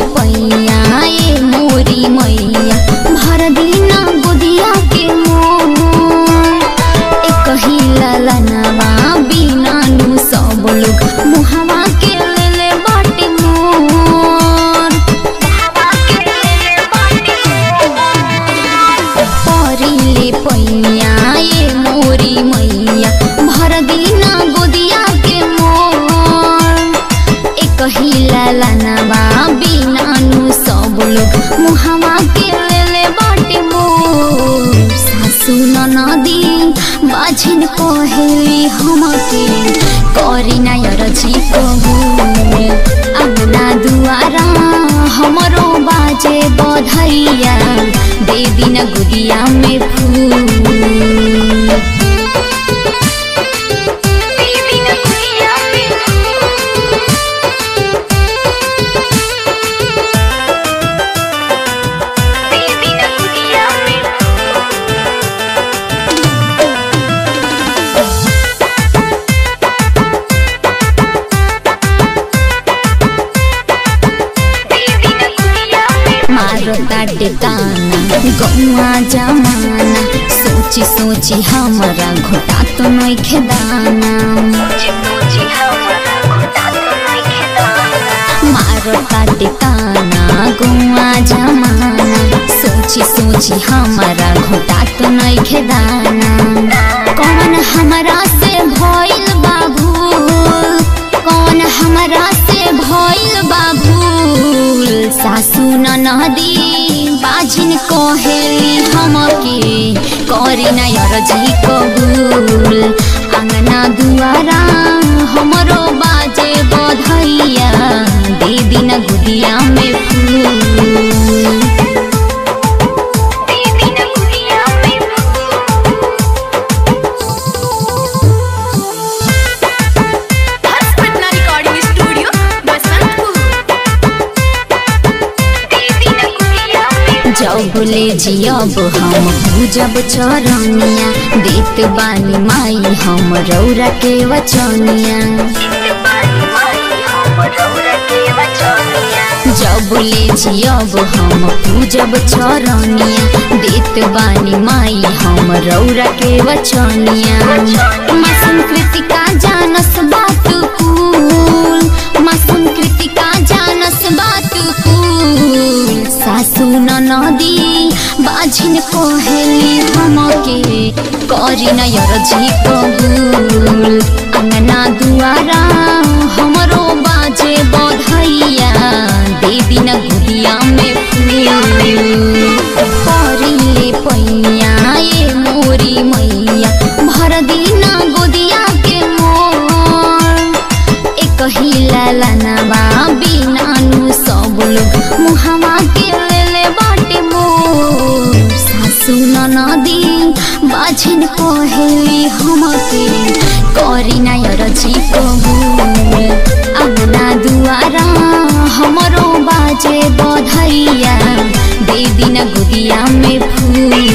पैया ए मोरी मैया भर दिन गोदिया के मोर एक ही ललनवा बिना नु सब लोग मुहवा के लेले बाटे मोर परिले पैया ए मोरी मैया भर दिन गोदिया के मोर एक ही ललनवा बिना नु सब लोग मुहवा के लेले बाटे मोर सासु ननदी बाझिन कहेली हमके करी ना अरजी कबूल अगला दुआरा हमरो बाजे बधैया दे दिन गुदिया में फूल ताटे ताना गौआ जमाना सोची सोची हमारा घोटा तो नइखे दाना मारो ताटे ताना गौआ जमाना सोची सोची हमारा घोटा तो नइखे दाना कौन हमारा से भइल बाबू कौन हमारा से भइल बाबू सासु ननदी बाझिन कहेली हमके करी ना अरजी कबूल अंगना दुआरा हमरो बाजे बधैया दे दिन गुदिया में फूल जब ले जियब हम पूजब चरनिया देत बानी माई हम रौरा के वचनिया जब ले जियब हम पूजब चरनिया देत बानी माई हम रौरा के वचनिया माँ संस्कृतिका जानस बात कुल माँ संस्कृतिका जानस बात कुल सासु ननदी बाझिन कहेली हमके करी ना अरजी कबूल अंगना दुआरा हमरो बाजे बधैया दे दिन गुदिया में फूल परिले पैया ए मोरी मैया भर दिन गोदिया के मोर एक ही ललनवा बिना नु सब लोग मुहवा के लेले बाटे मोर सासु ननदी बाझिन कहेली हमके करी ना अरजी कबूल अगला दुआरा हमरो बाजे बधैया दे दिन गुदिया में फूल